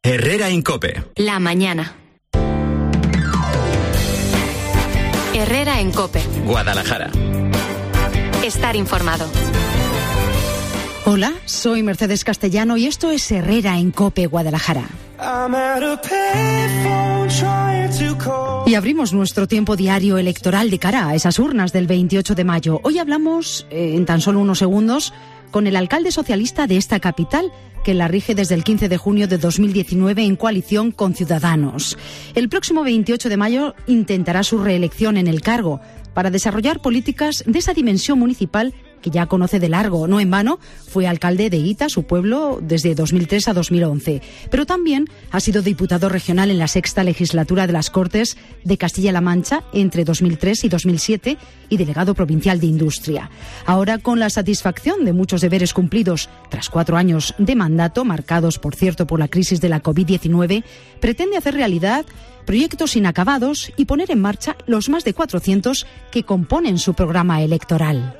Herrera en COPE. La mañana. Herrera en COPE. Guadalajara. Estar informado. Hola, soy Mercedes Castellano y esto es Herrera en COPE Guadalajara. Y abrimos nuestro tiempo diario electoral de cara a esas urnas del 28 de mayo. Hoy hablamos, en tan solo unos segundos, con el alcalde socialista de esta capital, que la rige desde el 15 de junio de 2019 en coalición con Ciudadanos. El próximo 28 de mayo intentará su reelección en el cargo para desarrollar políticas de esa dimensión municipal que ya conoce de largo. No en vano, fue alcalde de Hita, su pueblo, desde 2003 a 2011. Pero también ha sido diputado regional en la sexta legislatura de las Cortes de Castilla-La Mancha entre 2003 y 2007 y delegado provincial de Industria. Ahora, con la satisfacción de muchos deberes cumplidos tras 4 años de mandato, marcados, por cierto, por la crisis de la COVID-19, pretende hacer realidad proyectos inacabados y poner en marcha los más de 400 que componen su programa electoral.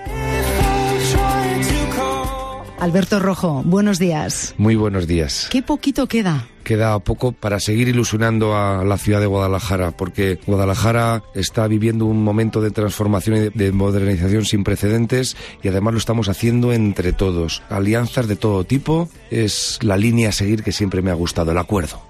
Alberto Rojo, buenos días. Muy buenos días. ¿Qué poquito queda? Queda poco para seguir ilusionando a la ciudad de Guadalajara, porque Guadalajara está viviendo un momento de transformación y de modernización sin precedentes, y además lo estamos haciendo entre todos. Alianzas de todo tipo es la línea a seguir que siempre me ha gustado, el acuerdo.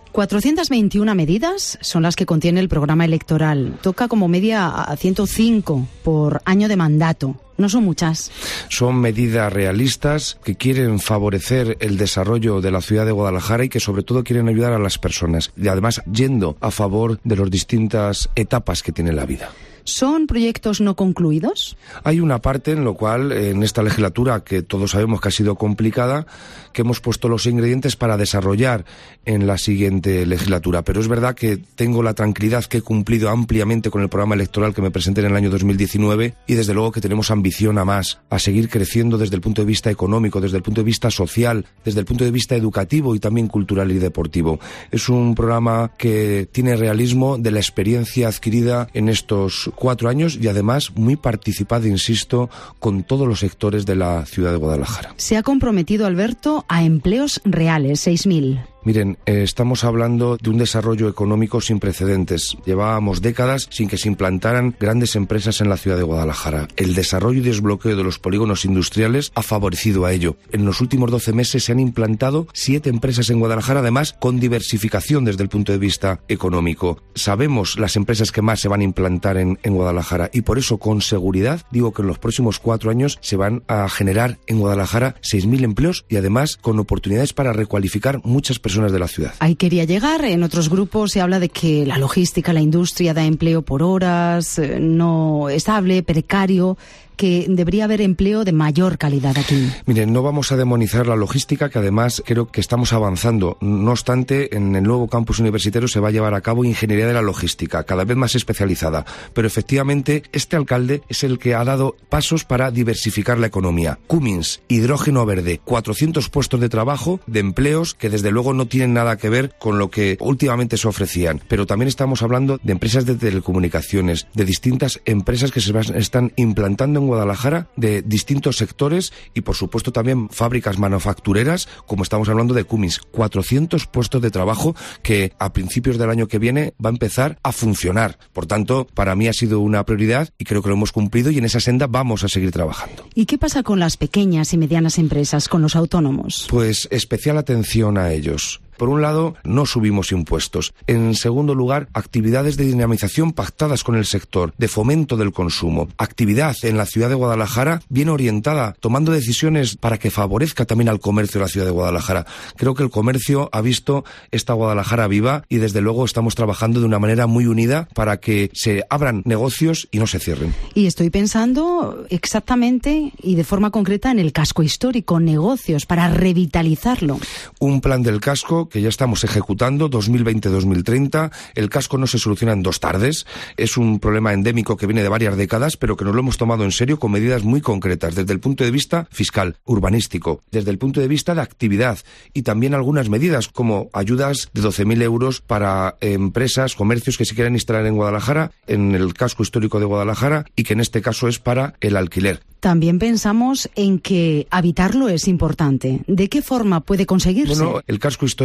421 medidas son las que contiene el programa electoral. Toca como media a 105 por año de mandato. No son muchas. Son medidas realistas que quieren favorecer el desarrollo de la ciudad de Guadalajara y que sobre todo quieren ayudar a las personas. Y además yendo a favor de las distintas etapas que tiene la vida. ¿Son proyectos no concluidos? Hay una parte en lo cual, en esta legislatura, que todos sabemos que ha sido complicada, que hemos puesto los ingredientes para desarrollar en la siguiente legislatura. Pero es verdad que tengo la tranquilidad que he cumplido ampliamente con el programa electoral que me presenté en el año 2019 y desde luego que tenemos ambición a más, a seguir creciendo desde el punto de vista económico, desde el punto de vista social, desde el punto de vista educativo y también cultural y deportivo. Es un programa que tiene realismo de la experiencia adquirida en estos 4 años y además muy participado, insisto, con todos los sectores de la ciudad de Guadalajara. Se ha comprometido, Alberto, a empleos reales, 6.000. Miren, estamos hablando de un desarrollo económico sin precedentes. Llevábamos décadas sin que se implantaran grandes empresas en la ciudad de Guadalajara. El desarrollo y desbloqueo de los polígonos industriales ha favorecido a ello. En los últimos 12 meses se han implantado 7 empresas en Guadalajara, además con diversificación desde el punto de vista económico. Sabemos las empresas que más se van a implantar en Guadalajara y por eso con seguridad digo que en los próximos 4 años se van a generar en Guadalajara 6.000 empleos y además con oportunidades para recualificar muchas personas de la ciudad. Ahí quería llegar. En otros grupos se habla de que la logística, la industria da empleo por horas, no estable, precario, que debería haber empleo de mayor calidad aquí. Miren, no vamos a demonizar la logística, que además creo que estamos avanzando. No obstante, en el nuevo campus universitario se va a llevar a cabo ingeniería de la logística, cada vez más especializada. Pero efectivamente, este alcalde es el que ha dado pasos para diversificar la economía. Cummins, hidrógeno verde, 400 puestos de trabajo, de empleos que desde luego no tienen nada que ver con lo que últimamente se ofrecían. Pero también estamos hablando de empresas de telecomunicaciones, de distintas empresas que se están implantando en Guadalajara, de distintos sectores y por supuesto también fábricas manufactureras, como estamos hablando de Cummins. 400 puestos de trabajo que a principios del año que viene va a empezar a funcionar. Por tanto, para mí ha sido una prioridad y creo que lo hemos cumplido y en esa senda vamos a seguir trabajando. ¿Y qué pasa con las pequeñas y medianas empresas, con los autónomos? Pues especial atención a ellos. Por un lado, no subimos impuestos. En segundo lugar, actividades de dinamización pactadas con el sector, de fomento del consumo. Actividad en la ciudad de Guadalajara bien orientada, tomando decisiones para que favorezca también al comercio de la ciudad de Guadalajara. Creo que el comercio ha visto esta Guadalajara viva y desde luego estamos trabajando de una manera muy unida para que se abran negocios y no se cierren. Y estoy pensando exactamente y de forma concreta en el casco histórico, negocios para revitalizarlo. Un plan del casco que ya estamos ejecutando, 2020-2030. El casco no se soluciona en 2 tardes. Es un problema endémico que viene de varias décadas, pero que nos lo hemos tomado en serio con medidas muy concretas, desde el punto de vista fiscal, urbanístico, desde el punto de vista de actividad y también algunas medidas como ayudas de 12.000 euros para empresas, comercios que se quieran instalar en Guadalajara, en el casco histórico de Guadalajara, y que en este caso es para el alquiler. También pensamos en que habitarlo es importante. ¿De qué forma puede conseguirse? Bueno, el casco histórico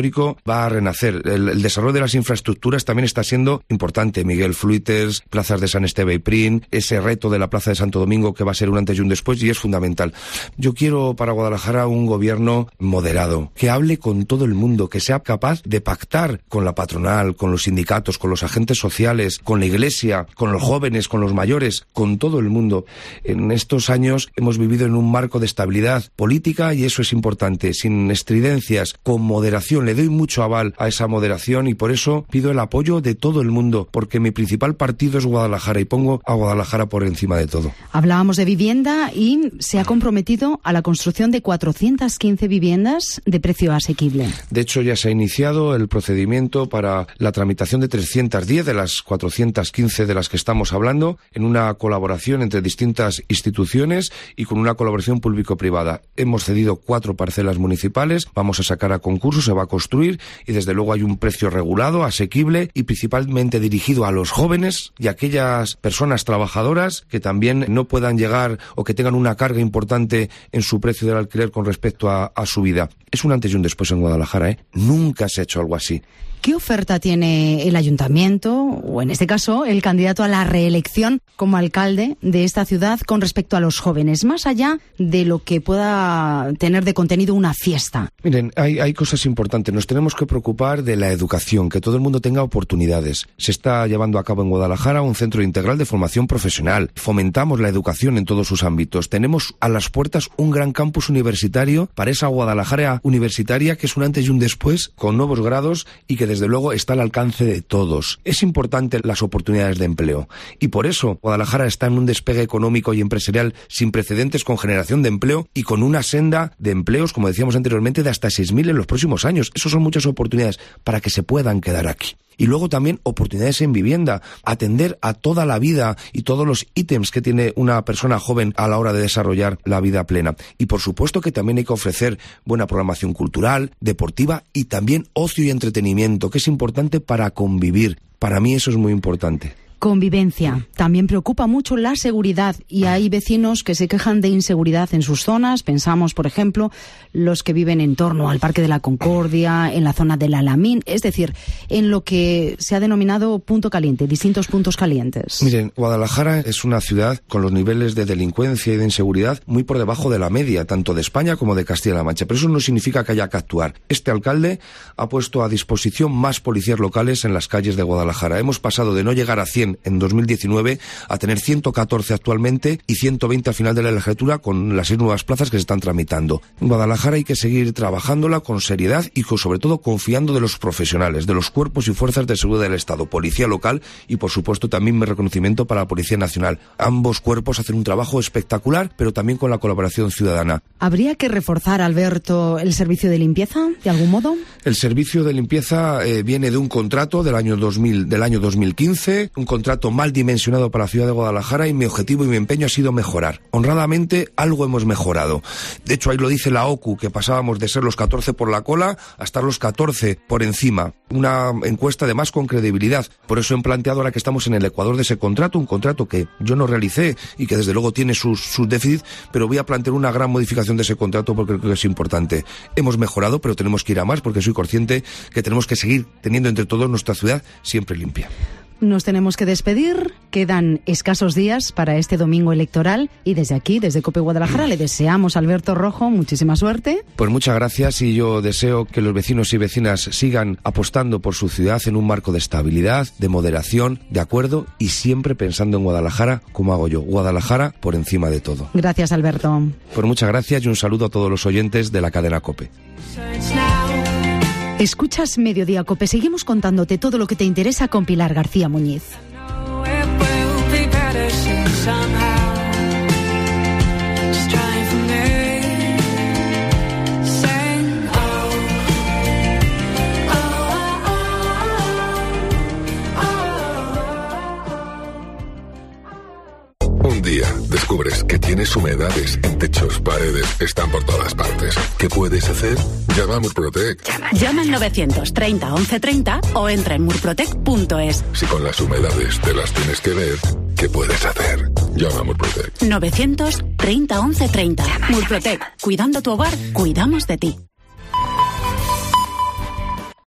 histórico va a renacer. El desarrollo de las infraestructuras también está siendo importante. Miguel Fruiters, plazas de San Esteve y Prin, ese reto de la Plaza de Santo Domingo que va a ser un antes y un después, y es fundamental. Yo quiero para Guadalajara un gobierno moderado, que hable con todo el mundo, que sea capaz de pactar con la patronal, con los sindicatos, con los agentes sociales, con la Iglesia, con los jóvenes, con los mayores, con todo el mundo. En estos años hemos vivido en un marco de estabilidad política y eso es importante, sin estridencias, con moderación. Le doy mucho aval a esa moderación y por eso pido el apoyo de todo el mundo, porque mi principal partido es Guadalajara y pongo a Guadalajara por encima de todo. Hablábamos de vivienda y se ha comprometido a la construcción de 415 viviendas de precio asequible. De hecho, ya se ha iniciado el procedimiento para la tramitación de 310 de las 415 de las que estamos hablando, en una colaboración entre distintas instituciones y con una colaboración público-privada. Hemos cedido 4 parcelas municipales, vamos a sacar a concurso, se va a construir y desde luego hay un precio regulado, asequible y principalmente dirigido a los jóvenes y a aquellas personas trabajadoras que también no puedan llegar o que tengan una carga importante en su precio del alquiler con respecto a su vida. Es un antes y un después en Guadalajara, ¿eh? Nunca se ha hecho algo así. ¿Qué oferta tiene el ayuntamiento, o en este caso el candidato a la reelección como alcalde de esta ciudad con respecto a los jóvenes, más allá de lo que pueda tener de contenido una fiesta? Miren, hay cosas importantes. Nos tenemos que preocupar de la educación, que todo el mundo tenga oportunidades. Se está llevando a cabo en Guadalajara un centro integral de formación profesional. Fomentamos la educación en todos sus ámbitos. Tenemos a las puertas un gran campus universitario para esa Guadalajara universitaria que es un antes y un después, con nuevos grados y que desde luego está al alcance de todos. Es importante las oportunidades de empleo y por eso Guadalajara está en un despegue económico y empresarial sin precedentes, con generación de empleo y con una senda de empleos, como decíamos anteriormente, de hasta 6.000 en los próximos años. Eso son muchas oportunidades para que se puedan quedar aquí. Y luego también oportunidades en vivienda, atender a toda la vida y todos los ítems que tiene una persona joven a la hora de desarrollar la vida plena. Y por supuesto que también hay que ofrecer buena programación cultural, deportiva y también ocio y entretenimiento, que es importante para convivir. Para mí eso es muy importante. Convivencia. También preocupa mucho la seguridad y hay vecinos que se quejan de inseguridad en sus zonas. Pensamos, por ejemplo, los que viven en torno al Parque de la Concordia, en la zona del Alamín, es decir, en lo que se ha denominado punto caliente, distintos puntos calientes. Miren, Guadalajara es una ciudad con los niveles de delincuencia y de inseguridad muy por debajo de la media, tanto de España como de Castilla-La Mancha, pero eso no significa que haya que actuar. Este alcalde ha puesto a disposición más policías locales en las calles de Guadalajara. Hemos pasado de no llegar a 100 en 2019 a tener 114 actualmente y 120 al final de la legislatura con las 6 nuevas plazas que se están tramitando. En Guadalajara hay que seguir trabajándola con seriedad y sobre todo confiando de los profesionales, de los cuerpos y fuerzas de seguridad del Estado, policía local y por supuesto también mi reconocimiento para la Policía Nacional. Ambos cuerpos hacen un trabajo espectacular, pero también con la colaboración ciudadana. ¿Habría que reforzar, Alberto, el servicio de limpieza de algún modo? El servicio de limpieza viene de un contrato del año 2015, un contrato mal dimensionado para la ciudad de Guadalajara y mi objetivo y mi empeño ha sido mejorar. Honradamente, algo hemos mejorado. De hecho, ahí lo dice la OCU, que pasábamos de ser los 14 por la cola a estar los 14 por encima. Una encuesta además con credibilidad. Por eso he planteado ahora que estamos en el ecuador de ese contrato, un contrato que yo no realicé y que desde luego tiene sus déficits, pero voy a plantear una gran modificación de ese contrato porque creo que es importante. Hemos mejorado, pero tenemos que ir a más porque soy consciente que tenemos que seguir teniendo entre todos nuestra ciudad siempre limpia. Nos tenemos que despedir, quedan escasos días para este domingo electoral y desde aquí, desde COPE Guadalajara, le deseamos a Alberto Rojo muchísima suerte. Pues muchas gracias y yo deseo que los vecinos y vecinas sigan apostando por su ciudad en un marco de estabilidad, de moderación, de acuerdo y siempre pensando en Guadalajara como hago yo, Guadalajara por encima de todo. Gracias, Alberto. Pues muchas gracias y un saludo a todos los oyentes de la cadena COPE. Escuchas Mediodía COPE. Seguimos contándote todo lo que te interesa con Pilar García Muñiz. Un día descubres que tienes humedades en techos, paredes, están por todas partes. ¿Qué puedes hacer? Llama a Murprotec. Llama al 930 1130 o entra en murprotec.es. Si con las humedades te las tienes que ver, ¿qué puedes hacer? Llama a Murprotec. 930 1130. Murprotec. Cuidando tu hogar, cuidamos de ti.